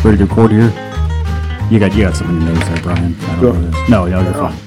ready to record here? You got something in your nose there, Brian. I don't know this. No, you're fine.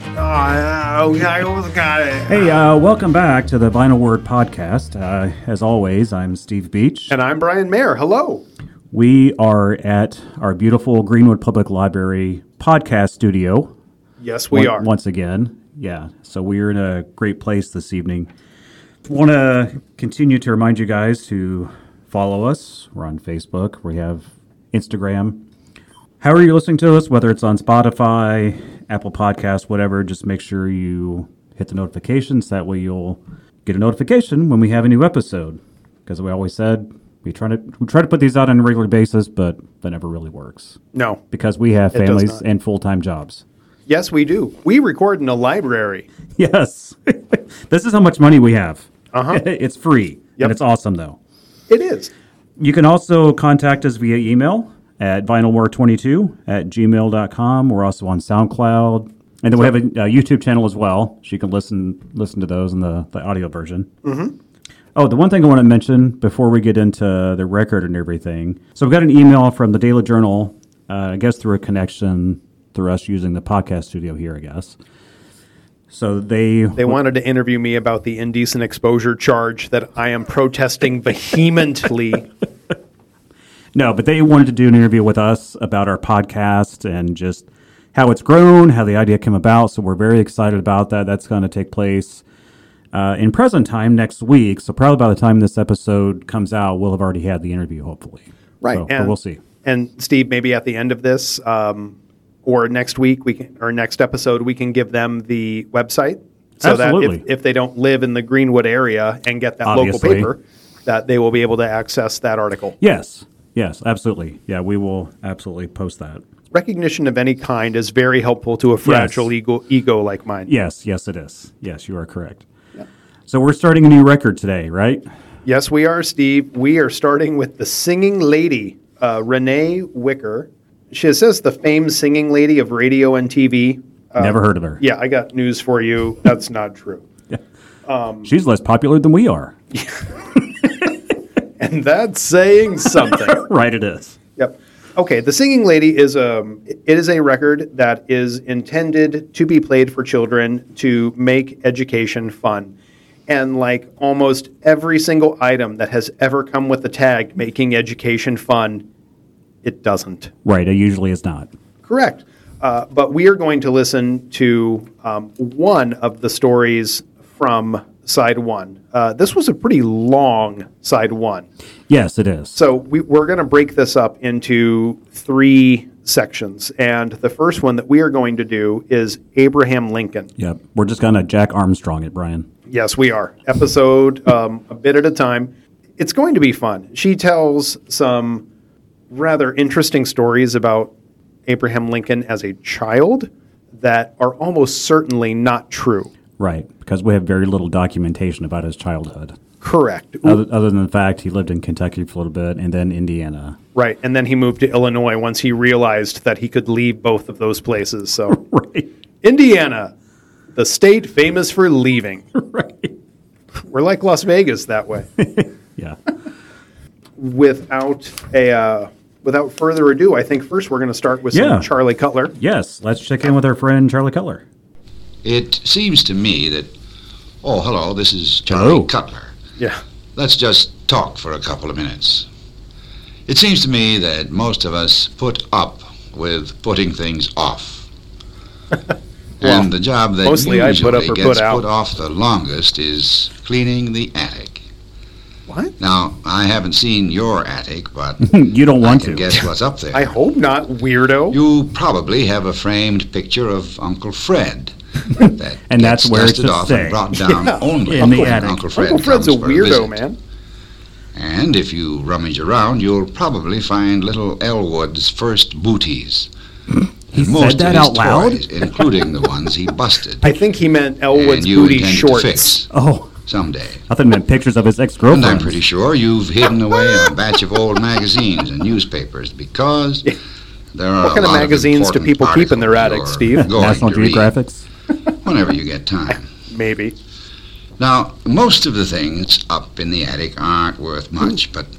I almost got it. Hey, welcome back to the Vinyl Word Podcast. As always, I'm Steve Beach. And I'm Brian Mayer. Hello. We are at our beautiful Greenwood Public Library podcast studio. Yes, we are. Once again. Yeah, so we're in a great place this evening. Want to continue to remind you guys to follow us. We're on Facebook. We have Instagram. However you're listening to us, whether it's on Spotify, Apple Podcasts, whatever, just make sure you hit the notifications. That way you'll get a notification when we have a new episode. Because we always said we try to put these out on a regular basis, but that never really works. No. Because we have families and full-time jobs. Yes, we do. We record in a library. Yes. This is how much money we have. Uh-huh. It's free. Yep. And it's awesome, though. It is. You can also contact us via email at vinylwar22@gmail.com. We're also on SoundCloud. And then we have a YouTube channel as well. So you can listen to those in the audio version. Mm-hmm. Oh, the one thing I want to mention before we get into the record and everything. So we got an email from the Daily Journal, I guess through a connection through us using the podcast studio here, I guess. So they wanted to interview me about the indecent exposure charge that I am protesting vehemently. No, but they wanted to do an interview with us about our podcast and just how it's grown, how the idea came about. So we're very excited about that. That's going to take place in present time next week. So probably by the time this episode comes out, we'll have already had the interview, hopefully. Right. So, but we'll see. And Steve, maybe at the end of this or next week, or next episode, we can give them the website so Absolutely. that if they don't live in the Greenwood area and get that Obviously. local paper, that they will be able to access that article. Yes, absolutely. Yeah, we will absolutely post that. Recognition of any kind is very helpful to a fragile ego like mine. Yes, it is. Yes, you are correct. Yeah. So we're starting a new record today, right? Yes, we are, Steve. We are starting with the singing lady, Renee Wicker. She says the famed singing lady of radio and TV. Never heard of her. Yeah, I got news for you. That's not true. Yeah. She's less popular than we are. And that's saying something. Right, it is. Yep. Okay, The Singing Lady is a record that is intended to be played for children to make education fun. And like almost every single item that has ever come with the tag making education fun, it doesn't. Right, it usually is not. Correct. But we are going to listen to one of the stories from side one. This was a pretty long side one. Yes, it is. So we're going to break this up into 3 sections. And the first one that we are going to do is Abraham Lincoln. Yep. We're just going to Jack Armstrong it, Brian. Yes, we are. Episode a bit at a time. It's going to be fun. She tells some rather interesting stories about Abraham Lincoln as a child that are almost certainly not true. Right, because we have very little documentation about his childhood. Correct. Other than the fact he lived in Kentucky for a little bit and then Indiana. Right, and then he moved to Illinois once he realized that he could leave both of those places. So, right. Indiana, the state famous for leaving. Right. We're like Las Vegas that way. Yeah. Without further ado, I think first we're going to start with some Charlie Cutler. Yes, let's check in with our friend Charlie Cutler. It seems to me that... Oh, hello, this is Charlie Cutler. Yeah. Let's just talk for a couple of minutes. It seems to me that most of us put up with putting things off. Well, and the job that mostly usually gets put put off the longest is cleaning the attic. What? Now, I haven't seen your attic, but you don't want I can to. guess what's up there. I hope not, weirdo. You probably have a framed picture of Uncle Fred. That and that's where it should off stay. And brought down only in the when attic. Uncle Fred Uncle Fred's a comes for weirdo, visit. man. And if you rummage around, you'll probably find little Elwood's first booties. He Most said that of his out loud? toys, including the ones he busted. I think he meant Elwood's and you booty intend shorts. to fix Oh, someday. I thought it meant pictures of his And ex-girlfriend. I'm pretty sure you've hidden away a batch of old magazines and newspapers because there are What kind of magazines do important people keep in their articles attic, you're Steve? going National to read Geographics. whenever you get time. Maybe. Now, most of the things up in the attic aren't worth much, but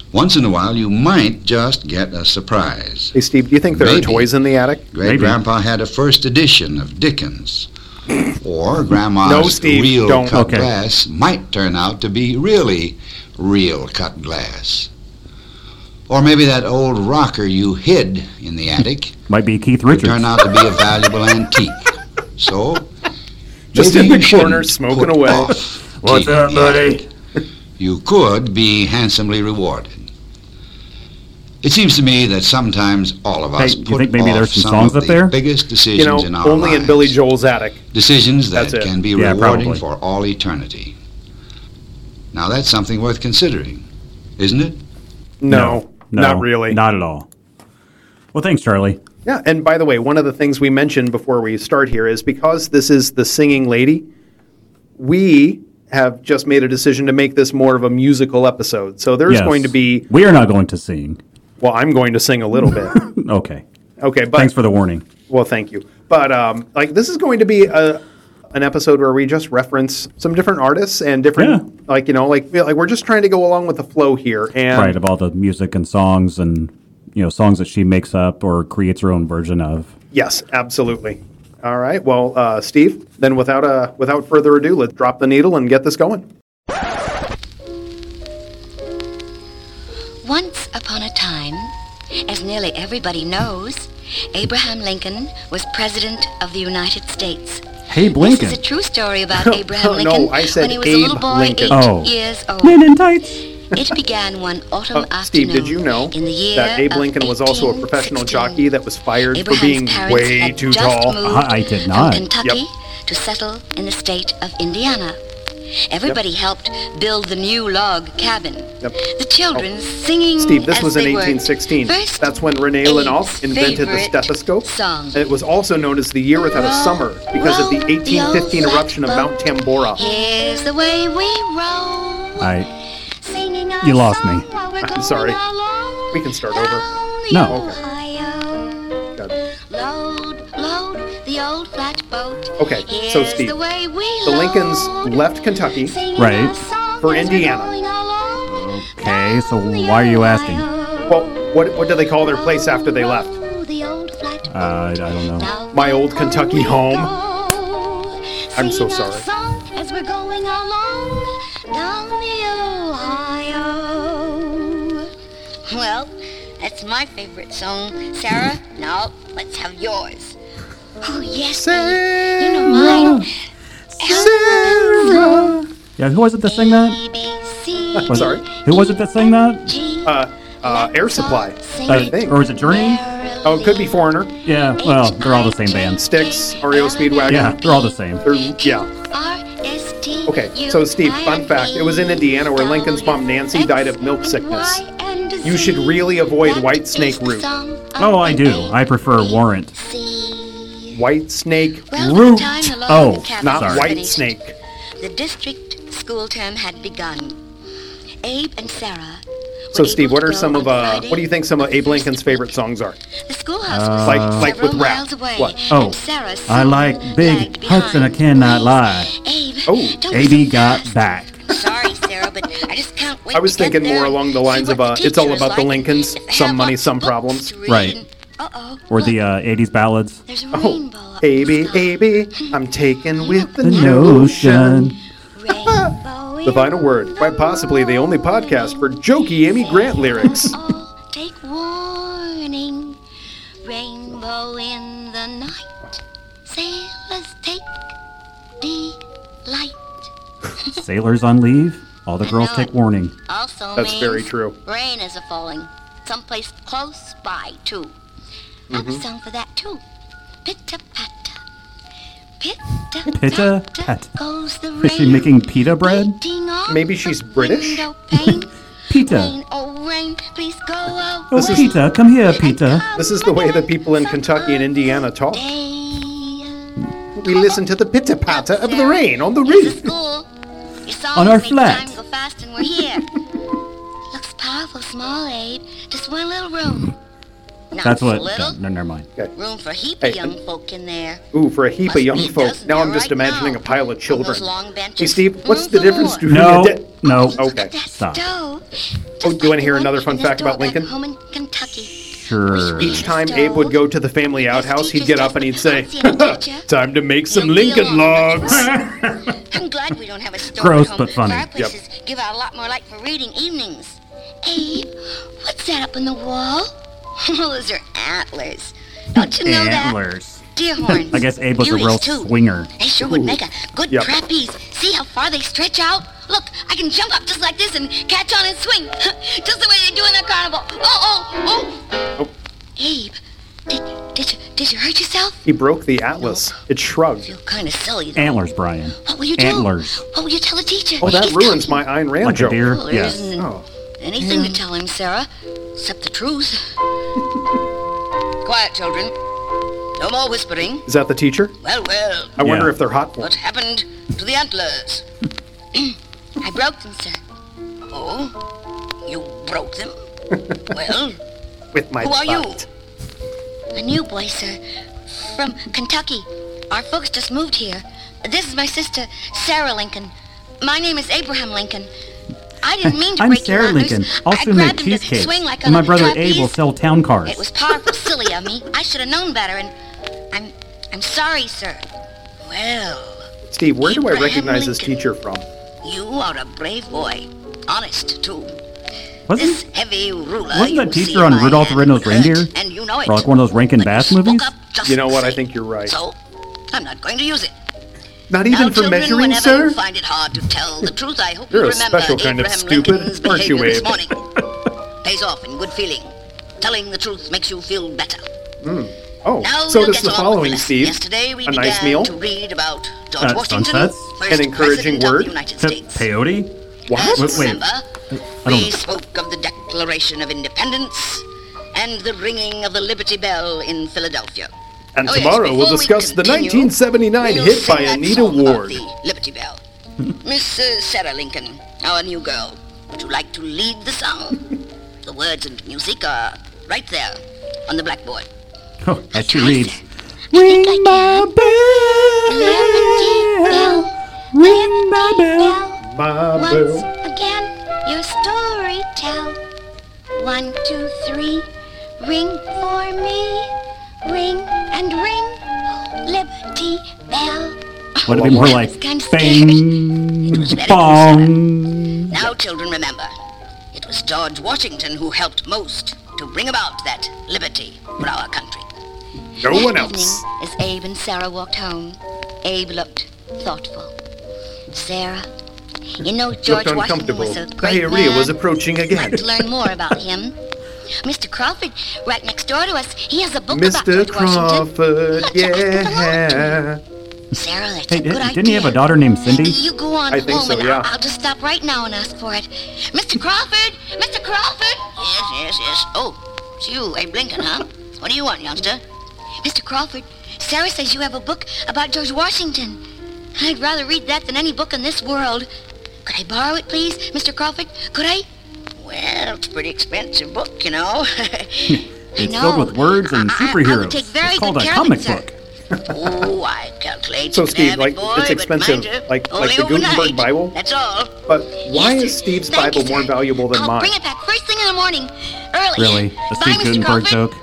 Once in a while, you might just get a surprise. Hey, Steve, do you think there Maybe. are toys in the attic? Great-grandpa had a first edition of Dickens. Or Grandma's No, Steve, real don't. cut Okay. glass might turn out to be really real cut glass. Or maybe that old rocker you hid in the attic Might be Keith could Richards. turn out to be a valuable antique. So, Just maybe in the you shouldn't corner, smoking put away. off What's keeping up, the buddy? attic. You could be handsomely rewarded. It seems to me that sometimes all of us Hey, you put think maybe off there's some some songs of up the there? biggest You decisions know, in our only lives. in Billy Joel's attic. Decisions that That's it. can be Yeah, rewarding probably. for all eternity. Now that's something worth considering, isn't it? No, not really. Not at all. Well, thanks, Charlie. Yeah, and by the way, one of the things we mentioned before we start here is because this is the singing lady, we have just made a decision to make this more of a musical episode. So there's Yes. going to be, We are not going to sing. well, I'm going to sing a little bit. Okay. Okay, but Thanks for the warning. well, thank you. But like this is going to be an episode where we just reference some different artists and different, like we're just trying to go along with the flow here. And Right, of all the music and songs and, songs that she makes up or creates her own version of. yes, absolutely. All right, well, Steve, then without further ado, let's drop the needle and get this going. Once upon a time, as nearly everybody knows, Abraham Lincoln was President of the United States. Hey, This Blinken. is a true story about Abraham No, Lincoln I said when he was a Abe little boy, Lincoln. 8 Oh. years old. Men in tights. It began one autumn afternoon. Steve, did you know in the year that Abe of Lincoln was also a professional 1816? jockey that was fired Abraham's for being parents way had too just tall? moved I did not. from Kentucky Yep. to settle in the state of Indiana. Everybody helped build the new log cabin. Yep. The children singing Steve, this as was in they worked. 1816. First, That's when Rene Abe's Lenauf invented the favorite stethoscope. song. And it was also known as the year without a summer because of the Row, 1815 row, eruption of Mount Tambora. Here's the way we roll. Singing our You lost song me. while we're I'm going sorry. along We can start over. down the No. Ohio. Good. Load the old flatboat. Okay, so Here's Steve, the way we The Lincolns load. left Kentucky. Singing Right. our song For as we're Indiana. going along Okay, so down the why are you asking? Ohio. Well, what do they call their place after they left? Row the old flatboat. I don't know. Down My the old Kentucky we home. go. I'm so Singing our sorry. song as we're going along down the Ohio. Well, that's my favorite song, Sarah. Now let's have yours. Oh yes, babe. You know mine. Sarah. Yeah, who was it that sang that? ABC. Was Sorry. Who was it that sang that? G. Air Supply. I think. Or was it Journey? Oh, it could be Foreigner. Yeah, well, they're all the same band. Styx, REO Speedwagon. Yeah, they're all the same. Yeah. R-S-T. Okay, so Steve, fun fact. It was in Indiana where Lincoln's mom Nancy died of milk sickness. You should really avoid White Snake Root. Oh, I do. I prefer Warrant. White Snake Well, Root. by the time the log Oh, and cabin Not was sorry. White finished, Snake. The district school term had begun. Abe and Sarah. So were Steve, able what to are go some on of Friday what do you think some of Abe before Lincoln's school. favorite songs are? The schoolhouse was Like several with rap. miles away. What? Oh, and Sarah I like big lagged huts and I behind. cannot lie. Abe, Oh, don't AB be so got fast. back. Sorry, Sarah, but I just can't wait I was to get thinking there more and along the see lines what of the It's All teacher is About the like. Lincolns, If they Some have Money, lots Some of books Problems. to read Right. and- Uh-oh. Or the 80s ballads. There's a Oh, rainbow up in AB, the sky. AB, I'm taken with the The notion. notion. Rainbow The Final in Word, quite possibly the only podcast for jokey Amy Grant lyrics. All take warning. Rainbow in the night. Sailors take delight. Sailors on leave. All the girls know take it. warning. Also That's means very true. rain is a-falling. Someplace close by, too. I have a song for that, too. Pitta-patta. Pitta-patta. Pitta-patta. Goes the Is she rain. making pita bread? Beating on Maybe the she's British? window pane. Pita. Rain, oh rain, please go away. Oh, This is- Pita, come here, Pita. This is the way that people in Kentucky and Indiana talk. Day. We listen to the pitter-patter of the rain on the Here's roof. the school. Your songs On our make flat. time go fast and we're here. Looks powerful small, Abe. Just one little room. Not That's a what. little. No, never mind. Okay. Room for a heap Hey, of young folk in there. Ooh, for a heap of Must young be folk. dozens Now I'm there just right imagining now. a pile of On children. those long benches. Hey, Steve, what's Room the for difference more. between No, a no. Okay. That Stop. stove. Oh, Just do you like wanna the hear one another fun in the fact store about Lincoln? back home in Kentucky. Sure. Each time Abe would go to the family outhouse, he'd get up and he'd say, "Time to make some You'll be Lincoln along. logs." I'm glad we don't have a store Gross, at home. but funny. Fireplaces give out a lot more light for reading evenings. Abe, what's that up on the wall? Those are antlers. Don't you know that? Antlers. Deer horns. I guess Abe was a Beauties, real too. swinger. They sure would make a good Yep. trapeze. See how far they stretch out? Look, I can jump up just like this and catch on and swing. Just the way they do in the carnival. Oh. Abe, did you hurt yourself? He broke the atlas. It I shrugged. feel kind of silly, though. Antlers, Brian. What will you do? Antlers. What will you tell the teacher? Oh, that He's ruins coming. my Ayn Rand Like a joke. deer? Well, there Yes. isn't Oh. anything to tell him, Sarah, except the truth. Quiet, children. No more whispering. Is that the teacher? Well, I wonder Yeah. if they're hot for what him. happened to the antlers? I broke them, sir. Oh? You broke them? Well, With my who are you? butt. A new boy, sir. From Kentucky. Our folks just moved here. This is my sister, Sarah Lincoln. My name is Abraham Lincoln. I didn't mean to I'm break your Sarah antlers. Lincoln. I Also make grabbed him to cheesecakes. swing like And my a brother trapeze. Abe will sell town cars. It was powerful silly of me. I should have known better, and I'm sorry, sir. Well, Steve, where do I Abraham recognize this Lincoln. teacher from? you are a brave boy. Honest, too. Wasn't This heavy ruler. wasn't you that see teacher in on my Rudolph the hand Red-Nosed hurt, Reindeer? And you know it. Or like one of those Rankin But you Bass spoke movies? up just You know what? the I same. think you're right. So, I'm not going to use it. Not Now, even for children, measuring, whenever sir? you find it hard to tell the truth, I hope You're you a remember special kind of Abraham stupid, Lincoln's aren't you, behavior this Abe? morning. Pays off in good feeling. Telling the truth makes you feel better. Oh, Now so we'll does get the on with following, lesson. Steve. Yesterday we A began nice meal? to read about George Washington, sunsets? first An encouraging president of word? the United Pe- States. peyote? What? Last Wait, December, I don't- we spoke of the Declaration of Independence and the ringing of the Liberty Bell in Philadelphia. And Oh, yes, tomorrow we'll before we discuss the continue, 1979 we'll hit by sing that Anita song about Ward. the Liberty Bell. Miss Sarah Lincoln, our new girl, would you like to lead the song? The words and music are right there on the blackboard. Oh, as she Try, reads. sir. I think I can. bell, ring my bell. My Once bell. again, your story tell. 1, 2, 3, ring for me. Ring and ring, Liberty Bell. Would it be more I like was kind of scared. It was bang, very bong? Now, children, remember, it was George Washington who helped most to bring about that liberty for our country. No That one evening, else. as Abe and Sarah walked home, Abe looked thoughtful. Sarah, you know George Looked Washington uncomfortable. was a great Diarrhea man. was approaching I'd again. like to learn more about him. Mr. Crawford, right next door to us, he has a book about Mr. George Washington. Crawford, Let's ask him along. yeah. Sarah, that's Hey, a good idea. didn't he have a daughter named Cindy? You go on I think home so, and yeah. I'll just stop right now and ask for it. Mr. Crawford! Mr. Crawford! Yes. Oh, it's you, Abe Lincoln, huh? What do you want, youngster? Mr. Crawford, Sarah says you have a book about George Washington. I'd rather read that than any book in this world. Could I borrow it, please, Mr. Crawford? Could I? Well, it's a pretty expensive book, you know. It's filled with words and I superheroes. would take very It's called good a care comic of it, sir. book. Oh, I calculate So, you can Steve, have like, it, boy, it's but expensive, mind you, like only the Gutenberg overnight. Bible? That's all. But why Yes, is Steve's thank you, Bible more sir. valuable than I'll mine? bring it back first thing in the morning, early. Really? A Bye, Steve Mr. Gutenberg Crawford. joke?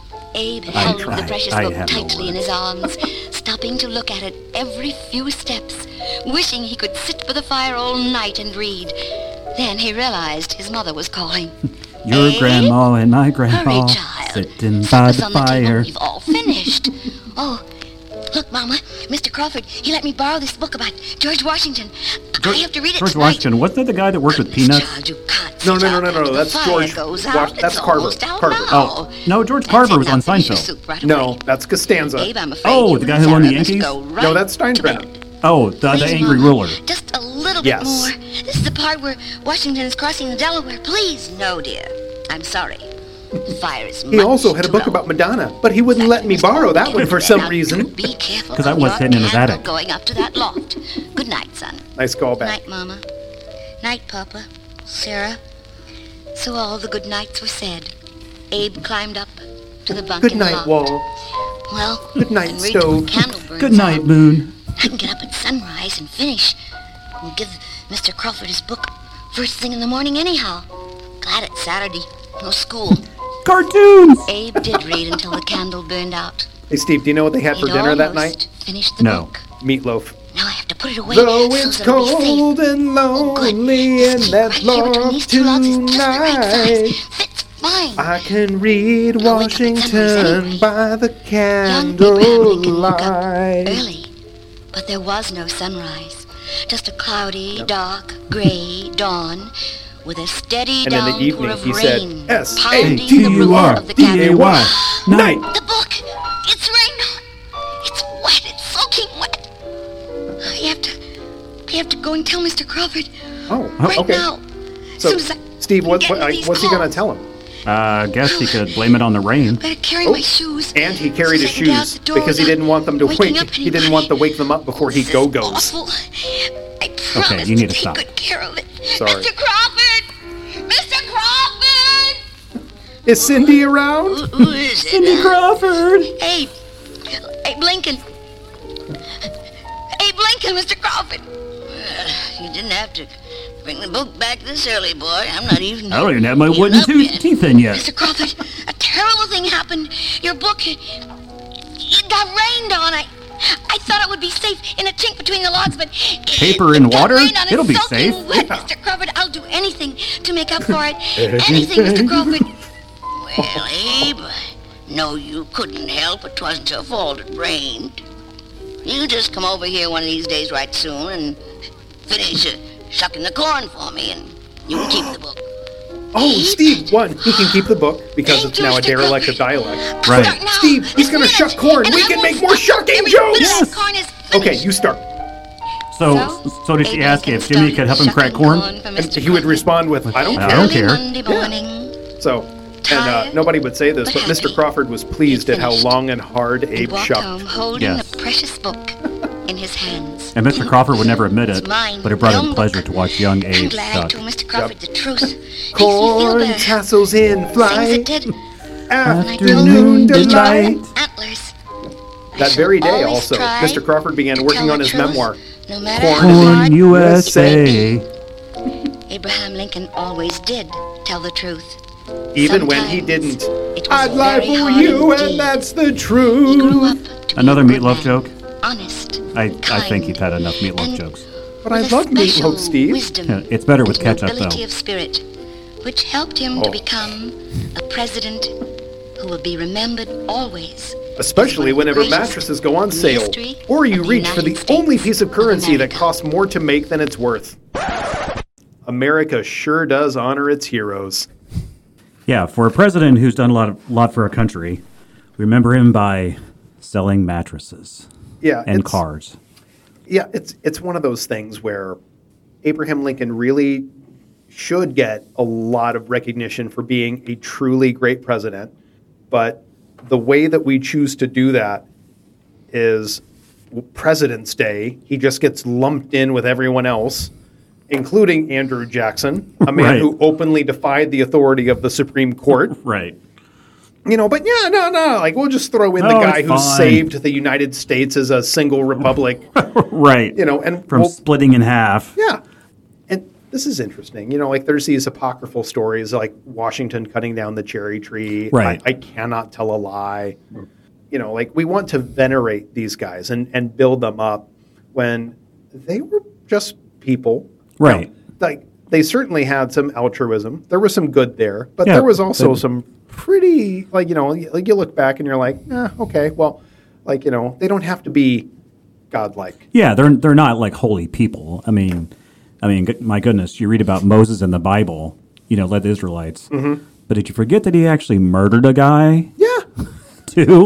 Abe held the tried. precious I book have no tightly in his arms, stopping to look at it every few steps, wishing he could sit by the fire all night and read. Then he realized his mother was calling. Your Abe? grandma and my grandma Hurry, child. sitting by Supper's the on the table. fire. We've all finished. Oh, look, Mama. Mr. Crawford, he let me borrow this book about George Washington. I have to read it George tonight. Washington, wasn't that the guy that worked with Goodness, Peanuts? Child, you can't No, sit no, out no, no, after the that's fire George goes Wash- out. that's It's Carver. almost out Carver. now. Oh, no, George That's Carver it, was now on finish your Seinfeld. soup right No, away. that's Costanza. Abe, I'm afraid Oh, you the guy and who won the Sarah must Yankees? go right No, that's to Steinbrenner. bed. Oh, the Please, angry Mama, ruler. Just a little Yes. bit more. This is the part where Washington is crossing the Delaware. Please. No, dear. I'm sorry. The fire is He also had a book about Madonna, but he wouldn't let me borrow that one for some reason. Be careful. 'Cause that of was your hidden in his candle attic. Going up to that loft. Good night, son. Nice callback. Night, Mama. Night, Papa. Sarah. So all the good nights were said. Abe climbed up, to the bunk Good in the night, loft. Wall. Well, Good night, I can read till Stove. the candle burns Good night, out. Moon. I can get up at sunrise and finish. And give Mr. Crawford his book first thing in the morning anyhow. Glad it's Saturday. No school. Cartoons! Abe did read until the candle burned out. Hey, Steve, do you know what they had for He'd dinner that almost night? finished the No. book. Meatloaf. Now I have to put it away Though so it's that it'll be safe. cold and Oh, good. lonely This in that right here between loft these two logs is just the right tonight, size. Fits fine. I can read I'll wake up at sunrise Washington anyway. by the Young Abraham Lincoln woke up candlelight. early, but there was no sunrise. Just a cloudy, dark, gray dawn with a steady And in the downpour evening, of he said, rain S-A-T-U-R, pounding the roof of the cabin. D-A-Y. Night. The book! It's rained on! It's wet! It's soaking wet! I have to go and tell Mr. Crawford Oh, right okay. now. So, Soon as I Steve, get into these what's he going to clothes. tell him? I guess he could blame it on the rain. Better carry Oh, my shoes. and he carried so his I can get out shoes the door because he without didn't want them to waking wake. up He didn't want to anybody. wake them up before he This is go-goes. awful. I promised you need to take stop. good care of it. Sorry. Mr. Crawford! Mr. Crawford! Is Cindy around? Who is it? Crawford! Abe Lincoln. Abe Lincoln, Mr. Crawford. You didn't have to bring the book back this early, boy. I'm not even. I don't even have my even wooden up yet. teeth in yet. Mr. Crawford, a terrible thing happened. Your book, it got rained on. I thought it would be safe in a chink between the logs, but Paper it and got water? rained on. It's It'll be soaking safe. Wet. Mr. Crawford, I'll do anything to make up for it. Anything, Mr. Crawford. Well, Abe, no, you couldn't help it. 'Twasn't your fault it rained. You just come over here one of these days right soon and finish shucking the corn for me, and you can keep the book. Oh, Steve, one, he can keep the book because Thank it's you, now a Mr. derelict of Crawford. dialect. Right. Start now. Steve, he's This gonna minute, shuck corn. and We I can won't make more stop shucking every jokes. minute Yes. corn is Okay, finished. you start. So did she Abe ask Lincoln if Jimmy could started help him crack shucking corn? for And Mr. he would Crawford. respond with, I don't I care. don't Early care. Monday Yeah. morning. So, and Tired, nobody would say this, but but Mr. happy. Crawford was pleased at how Finished. long and hard He Abe walked shucked. home holding Yes. the precious book in his hands. And Mr. Crawford would never admit It's it, mine, but it brought him young pleasure book. to watch young I'm Abe glad I shuck. told Mr. Crawford the truth. Makes me feel Corn better. tassels in Things flight, it did. afternoon delight. Antlers. I That shall very day, always also, try Mr. Crawford began to working tell on the his truth, memoir. No matter Corn how in the Corn hard. USA. Abraham Lincoln always did tell the truth. Even when he Sometimes didn't. it was I'd lie very for hard you, indeed. and that's the He grew truth. up to be Another a good meatloaf man, joke? Honest. I think kind, you've had enough meatloaf and jokes. But I with a love special meatloaf, Steve. Wisdom Yeah, it's better with and ketchup, nobility though. of spirit, which helped him Oh. to become a president who will be remembered always. Especially whenever mattresses go on sale, or you reach for the only piece of currency that costs more to make than it's worth. America sure does honor its heroes. Yeah, for a president who's done a lot for our country, we remember him by selling mattresses Yeah, and it's- cars. Yeah, it's one of those things where Abraham Lincoln really should get a lot of recognition for being a truly great president, but the way that we choose to do that is President's Day. He just gets lumped in with everyone else, including Andrew Jackson, a man Right. who openly defied the authority of the Supreme Court. Right. You know, but yeah, no, like we'll just throw in the Oh, guy it's who fine. saved the United States as a single republic. Right. You know, and From we'll- splitting in half. yeah. And this is interesting. You know, like there's these apocryphal stories like Washington cutting down the cherry tree. Right. I cannot tell a lie. You know, like we want to venerate these guys and build them up when they were just people. Right. Now, like they certainly had some altruism. There was some good there, but Yeah, there was also but- some pretty, like, you know, like you look back and you're like, okay, well, like, you know, they don't have to be godlike. Yeah, they're not like holy people. I mean, my goodness, you read about Moses in the Bible, led the Israelites. Mm-hmm. But did you forget that he actually murdered a guy Yeah. too?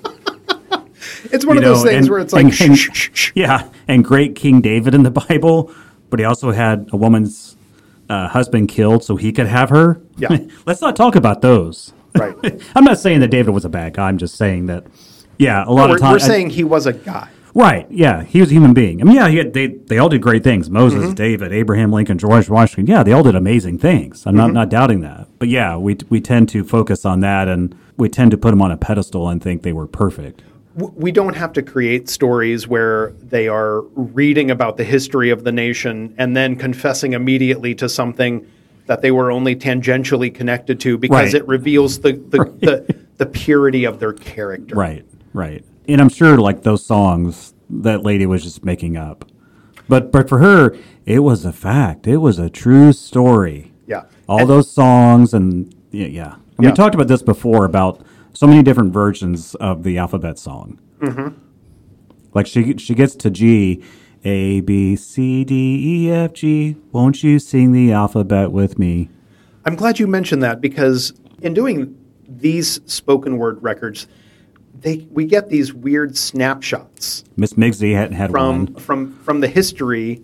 It's one of those things where it's like, shh, shh, shh. Yeah, and great King David in the Bible, but he also had a woman's husband killed so he could have her. Yeah. Let's not talk about those. Right. I'm not saying that David was a bad guy. I'm just saying that, a lot of We're times. saying he was a guy. Right, yeah, he was a human being. I mean, yeah, they all did great things. Moses, David, Abraham Lincoln, George Washington. Yeah, they all did amazing things. I'm not doubting that. But yeah, we tend to focus on that, and we tend to put them on a pedestal and think they were perfect. We don't have to create stories where they are reading about the history of the nation and then confessing immediately to something that they were only tangentially connected to because Right. it reveals the purity of their character. Right. And I'm sure like those songs that lady was just making up. But for her, it was a fact. It was a true story. Yeah. All And- those songs and yeah. And Yeah. we talked about this before about so many different versions of the alphabet song. Mm-hmm. Like she gets to G, A, B, C, D, E, F, G. Won't you sing the alphabet with me? I'm glad you mentioned that because in doing these spoken word records, we get these weird snapshots Miss Migsy had one. from the history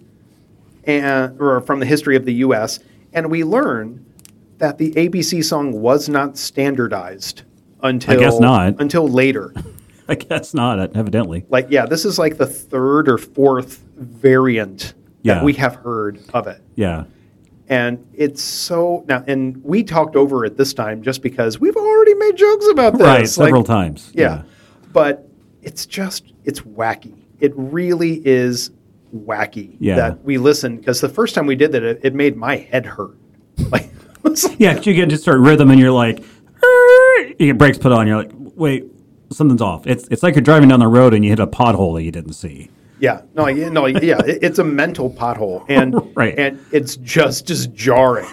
or from the history of the U.S. and we learn that the ABC song was not standardized until I guess not. until later. I guess not, evidently. Like, yeah, this is like the third or fourth variant Yeah. that we have heard of it. Yeah. And it's so now, and we talked over it this time just because we've already made jokes about this. Right, several times. Yeah. But it's wacky. It really is wacky Yeah. that we listen because the first time we did that, it made my head hurt. Like, it's like- Yeah, 'cause you get just start rhythm and you're like, you get brakes put on, you're like, wait, something's off. It's like you're driving down the road and you hit a pothole that you didn't see. yeah, it's a mental pothole, and Right. and it's just jarring.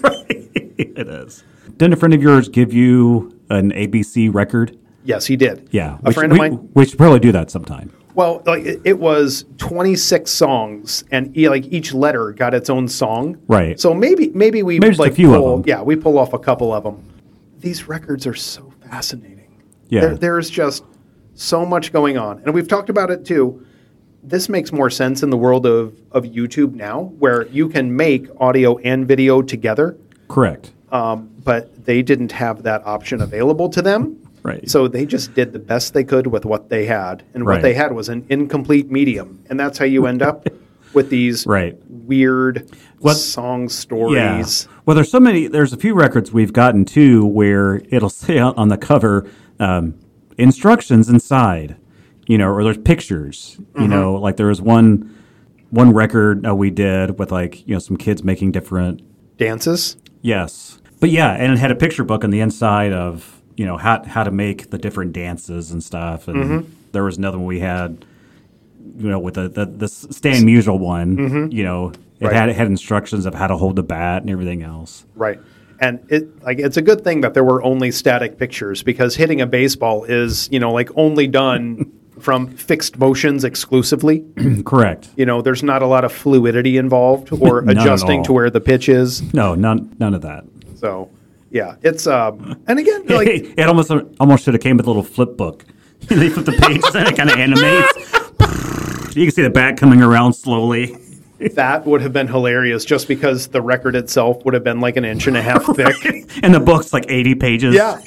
It is. Didn't a friend of yours give you an ABC record? Yes, he did. Yeah. a friend of mine. We should probably do that sometime. Well, like it was 26 songs, and each letter got its own song. Right. So maybe we Maybe just a few of pull, them. Yeah, we pull off a couple of them. These records are so fascinating. Yeah. There's just so much going on, and we've talked about it too. This makes more sense in the world of YouTube now, where you can make audio and video together. Correct. But they didn't have that option available to them. Right. So they just did the best they could with what they had. And what Right. they had was an incomplete medium. And that's how you end up with these Right. weird What- song Yeah. stories. Well, there's a few records we've gotten to where it'll say out on the cover, instructions inside, or there's pictures, like there was one record we did with like, some kids making different. Dances. Yes. But yeah, and it had a picture book on the inside of, how to make the different dances and stuff. And there was another one we had, with the Stan Musial one, it Right. had instructions of how to hold the bat and everything else. Right. And it's a good thing that there were only static pictures because hitting a baseball is, only done from fixed motions exclusively. Correct. There's not a lot of fluidity involved or None at adjusting all. to where the pitch is. No, none of that. So, yeah, it's and again, like It almost should have came with a little flip book. They flip the pages and it kind of animates. You can see the bat coming around slowly. that would have been hilarious just because the record itself would have been like an inch and a half thick. And the book's like 80 pages. Yeah.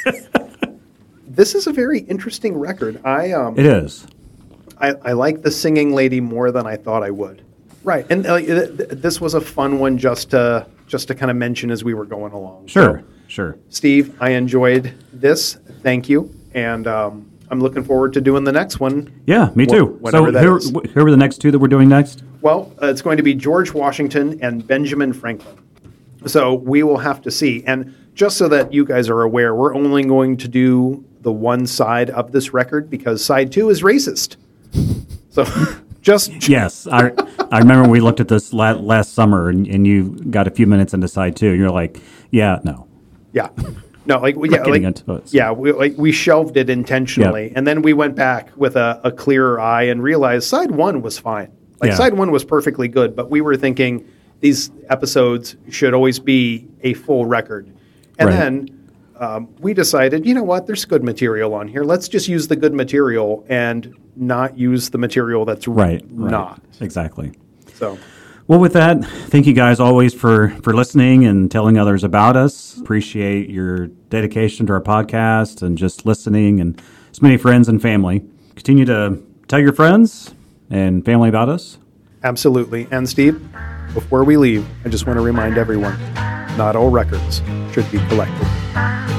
This is a very interesting record. It is. I like the singing lady more than I thought I would. Right, and this was a fun one just to kind of mention as we were going along. Sure. So, Sure. Steve, I enjoyed this. Thank you, and I'm looking forward to doing the next one. Yeah, me too. Whatever So that is. who are the next two that we're doing next? Well, it's going to be George Washington and Benjamin Franklin. So we will have to see. And just so that you guys are aware, we're only going to do the one side of this record because side 2 is racist. So just Yes, I remember we looked at this last summer, and you got a few minutes into side 2, and you're like, yeah, no. yeah. No, getting into it, so. yeah, we shelved it intentionally, Yep. and then we went back with a clearer eye and realized side 1 was fine. Yeah. Side 1 was perfectly good, but we were thinking these episodes should always be a full record. And Right. then we decided, you know what, there's good material on here. Let's just use the good material and not use the material that's Right. not. Exactly. So, Well, with that, thank you guys always for listening and telling others about us. Appreciate your dedication to our podcast and just listening, and so many friends and family. Continue to tell your friends and family about us. absolutely. And Steve, before we leave, I just want to remind everyone, not all records should be collected.